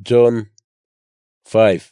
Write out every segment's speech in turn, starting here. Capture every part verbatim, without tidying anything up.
John five.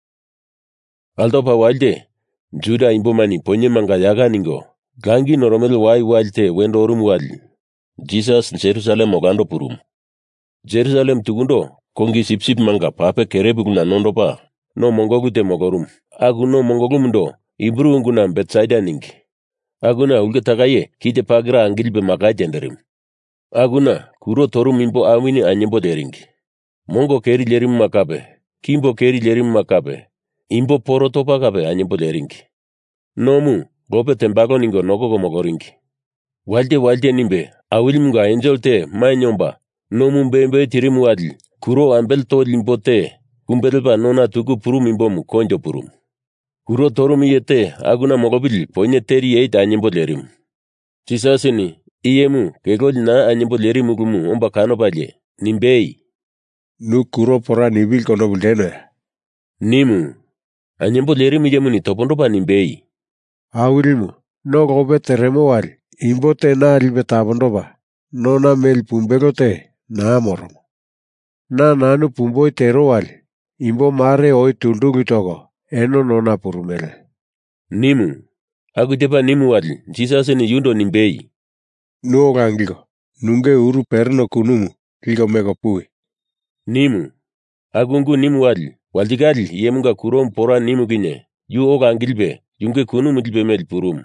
Altopa walde, Juda imbomani ponye manga yaga ningo. Gangi noromel wai walte wendo orum wali. Jesus Jerusalem ogando purum. Jerusalem tugundo, kongi sipsip manga pape kerebuguna nondo pa. No mongogute mogorum. Agu no mongogumundo, ibru unguna Bethsaida ningi. Aguna ulge tagaye, kite pagra angilbe maga jenderim. Aguna, kuro torum imbo awini anyembo deringi. Mongo keri lerim makabe, kimbo keri lerim makabe, imbo poro topa kabe anyembo deringi. Nomu, gope tembago ningo nogo gomogoringi. Walde walde nimbe, awil mga angel te, ma nyomba, nomu mbembe tirimu adli, kuro ambel to limbo te, kumbelba nona tuku purum imbo mu konjo purum. Kuro torum yete, aguna mogobil, ponye teri yeit anyembo lerim. Chisasini, iyemu, kegol na anyembo lerim ugumu, omba kano palye, nimbei. Nu kuro pora nibil kono buldeno. Nimu, anyembo lerim ijemu ni topondo pa nimbei. Awilimu, no gobe teremo wali, imbo te na albe tabondo ba, no na mel pumbelo te, na moromo. Na nanu pumboy tero wali, imbo mare oi tundungi togo, eno no na purumele. Nimu, agu tepa nimu wali, Jesus ni yundo nimbei. Nu ogangliko, nunge uru perno kunumu, ligo mego pui. Nimu, agungu nimu wali, waldigali yemunga kurom pora nimu gine, yu ogangilbe, yunge kunumu dilbe mel purum.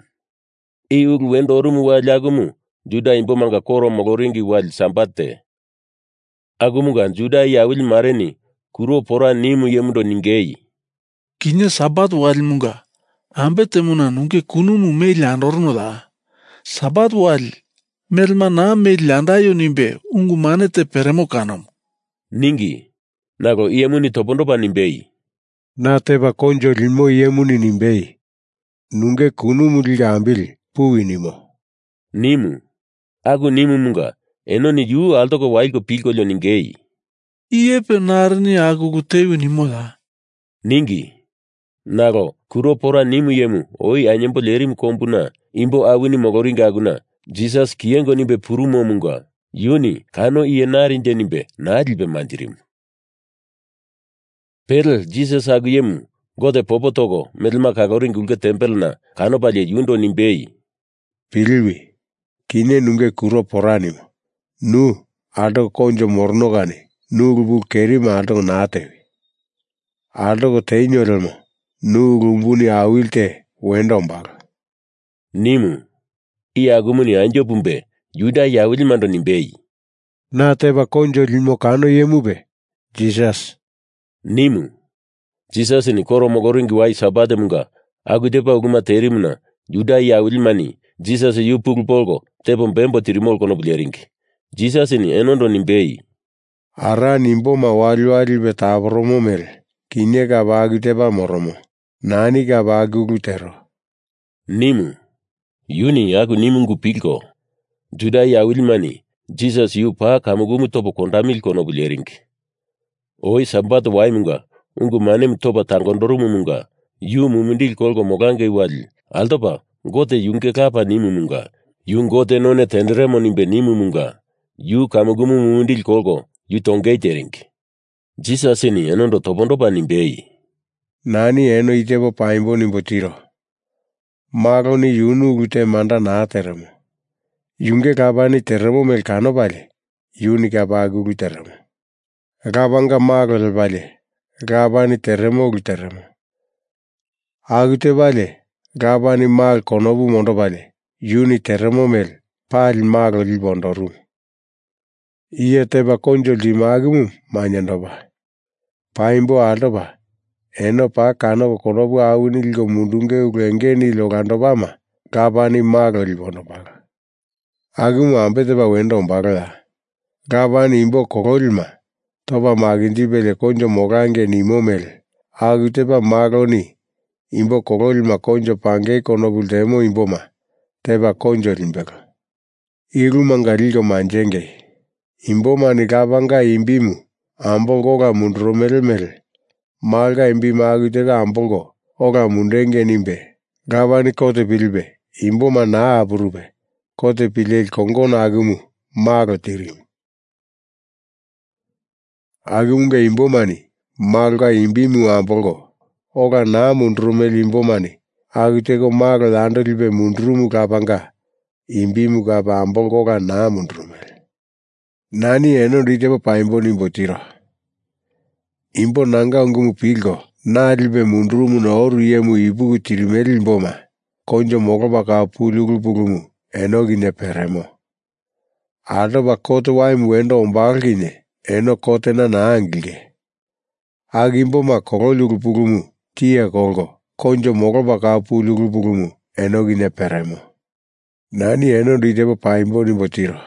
Iu wendo orumu wali agumu, Juda imbo manga koro mogoringi wali sambate. Agumugan Juda ya wil mareni, kuro pora nimu yemundo ningei. Kinya sabat wali munga, ambe temuna nunge kunumu meli andorno da. Sabat wali, melma na meli andayo nimbe, ungu manete peremo kanam. Ningi, nago iemuni topondo pa nimbei. Na teba konjo limo iemuni nimbei. Nunge kunumu liga ambili, pui nimo. Nimu, agu nimu munga, eno ni yu alto ko waiko pilko lyo ningei. Iepe narni agu gutewi nimo da. Ningi, nago, kuro pora nimu yemu, oi anyembo lerim kompuna, imbo awini mogoringa aguna, Jesus kiengo nimbe purumo munga. Yuni, kano iye narinde nimbe, naadilbe mandirim. Perl, Jesus agu yemu, gode popo togo, medlma kagoring ulge tempel na, kano palye yundo nimbei. Pilwi, kine nunge kuro poranimo. Nu, ato konjo morno gani, nu gubu kerima ato naatewi. Ato teño lemo, nu gumbuni awilte, wendo mbaga. Nimu, iya agumuni anjo pumbe, Juda ya wilmando nimbei. Na teba konjo limo kano yemube, Jesus. Nimu, Jesus ni koro mogoringi wai sabade munga, agu tepa uguma terimuna, Juda ya wilmani, Jesus yu pugulpolgo, tepo mbembo tirimol kono bulieringi. Jesus ni enondo nimbei. Ara nimbo mawali wali betabromo mel, kinye ka bagi tepa moromo, nani ka bagi gutero. Nimu, yuni agu nimu ngupilko. Juda ya wilmani, Jesus yu pa kamugumu topo kondamil kono bulieringi. Oi sambat wai munga, ungu manem topa tangondorumu munga, yu mumindil kolgo mogange wali, altopa, gote yunke kapa nimu munga, yu gote none tenderemo nimbe nimu munga, yu kamugumu mumindil kolgo, yu tongei teringi. Jesus ni enondo topondo pa nimbei. Nani eno itebo paimbo nimbo tiro. Mago ni yunu gute manda na teremo. Yunge kabani teremo mel kano bale, yuni kabagu guteremo. Gabanga mago bale, gabani teremo guteremo. Agute bale, gabani mal konobu mondo bale, yuni teremo mel, pal mago libondoru. Iye teba konjo limagumu manyandoba. Paimbo aldoba, eno pa kano konobu awini ligo mundunge ugenge ni logandobama, gabani mago libondobaga. Agumu ambe teba wendo mbaga la. Gabani imbo korolma, toba magindi bele konjo mogange ni momel. Agu teba mago ni, imbo korolma konjo pange kono buldemo imboma, teba konjo limbega. Iru mangaligo manjenge. Imboma ni gabanga imbimu, ambongo oga mundromele mele. Malga imbima agu teba ambongo, oga mundenge nimbe. Gabani kote bilbe, imboma na aburube. Kote pilel kongo na agumu, mago tirim. Agumunga imbomani malga imbimu ambolgo. Oga na mundrumel imbomani. Agutego mago lando libe mundrumu kapanga. Imbimu kapa ambolgo ga na mundrumel. Nani eno ritebo paimbo nimbotiro. Imbo nanga ungumu pilgo. Na libe mundrumu na oru yemu ibugu tirimel imboma. Konjo mogo baka pulugul pugumu. Eno gine peremo. Ado bakote waimu wendo ombalgine. Eno kote na naanglige. Agimbo makoro lugul pugumu. Tia kolgo. Konjo mogo baka pulugul pugumu. Eno gine peremo. Nani eno ritebo paimbo nimbotiro.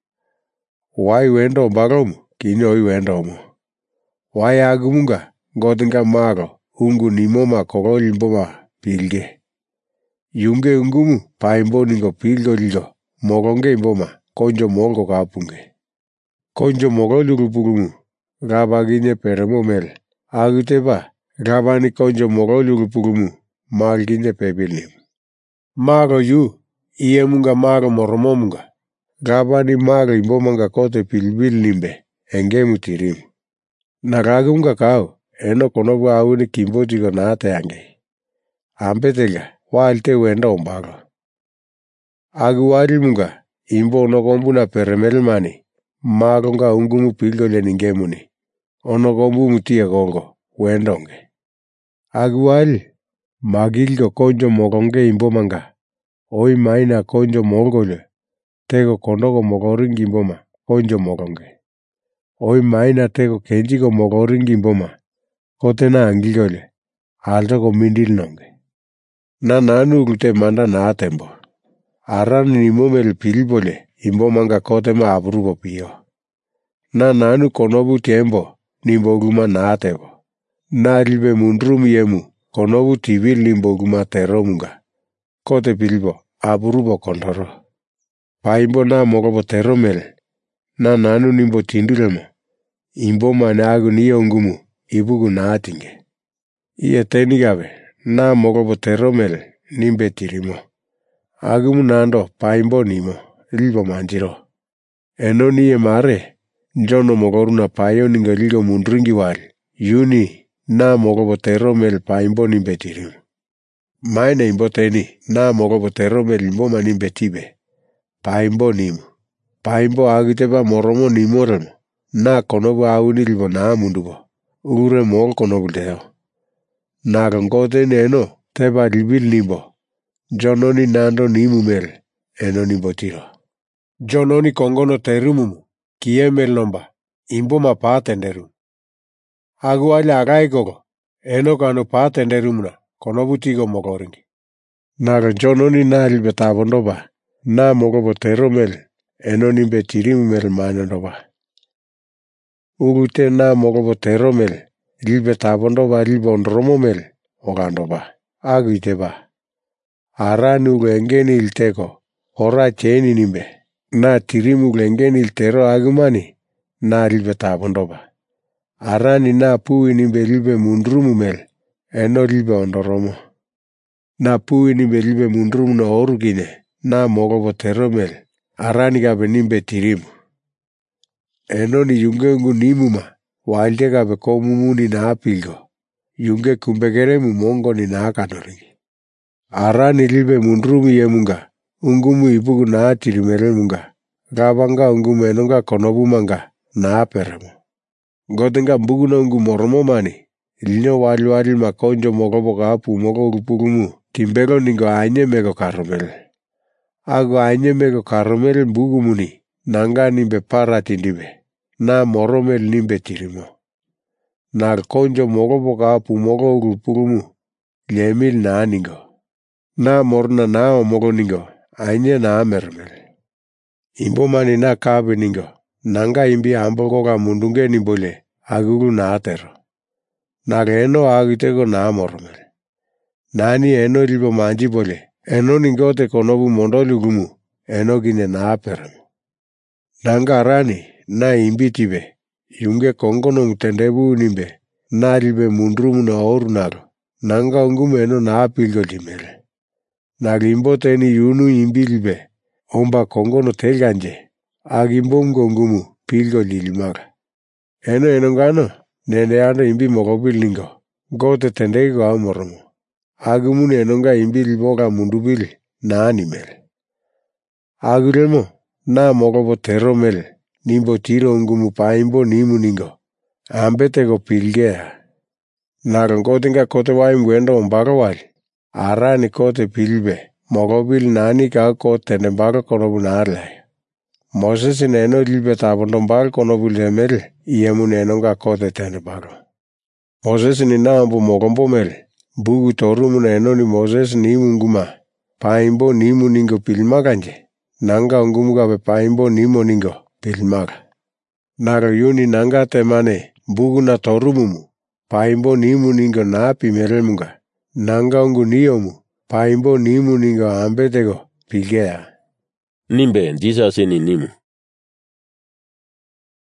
Wai wendo ombagomu. Kini oi wendo omo. Wai agumunga. Godinga mago. Ungu nimo makoro limboma pilge. Yunge ungumu paimbo ningo pilgo ligo. Mogonge imboma. Konjo mogo kapunge. Konjo mogo lugupugumu. Gabagine peremo mel. Aguteba. Gabani konjo mogo lugupugumu. Malgine pebilim. Mago yu. Iye munga mago moromo munga. Gabani mago imbomanga kote pilbil nimbe. Enge mutirimu. Nagagunga kao. Eno konobu awuni kimboti go naate yange. Ambetega. Walte wenda ombago. Agu wari munga. Imbo onokombu na peremel mani. Magonga ungumu pilgo le ningemuni. Onokombu mutia gongo. Wendonge. Agu wari. Magilgo konjo mogonge imbo manga. Oi maina konjo mongole. Tego kondogo mogoringi imboma. Konjo mogonge. Oi maina tego kenjigo mogoringi imboma. Kote na angilgole. Alto ko mindil nonge. Na nanu gute manda na atembo. Aran ni momel pilbole. Imbo manga kote ma abrubo pio. Na nanu konobu tiembo. Nimbo guma na atebo. Na ribe mundrum yemu. Konobu tibil nimbo guma tero munga. Kote pilbo. Abrubo kondoro. Paimbo na mogobo tero mel. Na nanu nimbo tindulemo. Imbo managu ni ongumu. Ibugu na atinge. Iye tenigabe. Na mogobo teromel nimbe tirimo. Agumu nando paimbo nimo. Libo manjiro. Eno niye mare. Jono mogoru na payo ninga ligo mundringi wali. Yuni. Na mogobo teromel paimbo nimbe tirimo. Maina imbo teni. Na mogobo teromel imboma nimbe tibe. Paimbo nimo. Paimbo agiteba moromo nimoremo. Na konobu awuni libo na mundubo. Ure mol konobu deo. Nagangote neno, teba libil nibo. Jononi nando nimumel, eno nibotiro. Jononi kongono terumumu, kiemel nomba, imbo ma patenderum. Agu wale agai gogo, eno kano patenderumna, konobutigo mogoringi. Naga jononi na libetabonoba, na mogobo teromel, eno nimbetirimumel manondoba. Ugute na mogobo teromel, Libetabondo libondromomel ogandoba. Agiteba. Aranu glengeni ilteko. Ora cheni nimbe. Na tirimu glengeni iltero agumani. Na libetabondoba. Arani na pui nimbe libe mundrumumel. Eno libe ondoromo. Na pui nimbe libe mundrumu na orugine. Na mogobo teromel. Arani gabe nimbe tirimu. Eno ni yungengu nimuma. Walde gabe komumu ni na apilgo. Yunge kumbegere mumongo ni na akanoringi. Arani libe mundrumi ye munga. Ungumu ibugu na atirimere munga. Gabanga ungumu enonga konobu manga. Na aperemo. Godenga mbugu na ungu moromo mani. Lino wali wali makonjo mogobo gapu mogo upugumu. Timbego ningo anye mego karomele. Ago anye mego karomele mbugu muni. Nanga nimbe para tindibe. Na moromel nimbe tirimo. Na konjo mogo boga pu mogo urupurumu. Lemil na ningo. Na morna na o mogo ningo. Aine na amermel. Imbo mani na kabe ningo. Nanga imbi ambogo ga mundunge nimbole. Aguru na atero. Na eno agitego na mormel. Nani eno ribo manji bole. Eno ningo te konobu mondolu gumu. Eno gine na aperemo. Nanga arani. Na imbi tibe. Yunge kongono mtendebu nimbe. Na ribe mundrumu na oru nago. Nanga ungumu eno na apilgo limele. Nagimbo teni yunu imbi libe. Omba kongono telganje. Agimbo ungumu pilgo lilimaga. Eno enongano nende ando imbi mokobil ningo. Gote tendegi kwa moromo. Agumune enonga imbi liboga mundubili na animel. Aguremo na mokobo teromel. Nimbo tiro ungumu paimbo nimu ningo. Ambete go pilgea. Naron kote nga kote waim wendo ombago wali. Arani kote pilbe. Mokobil nani ka kote nembago konobu narlay. Moses neno lilbe tabondombago konobu lemel. Iemu neno nga kote tenebago. Moses ni naambu mogombo mel. Bugu torumu neno ni Moses ni unguma. Paimbo nimu ningo pilmaganje. Nanga ungumu gabe paimbo nimu ningo pilmaga. Naro yuni nanga temane. Bugu na torumumu. Paimbo nimu ningo na pimeremunga. Nanga ungu niyomu. Paimbo nimu ningo ambetego pilgea. Nimbe Jesus ni nimu.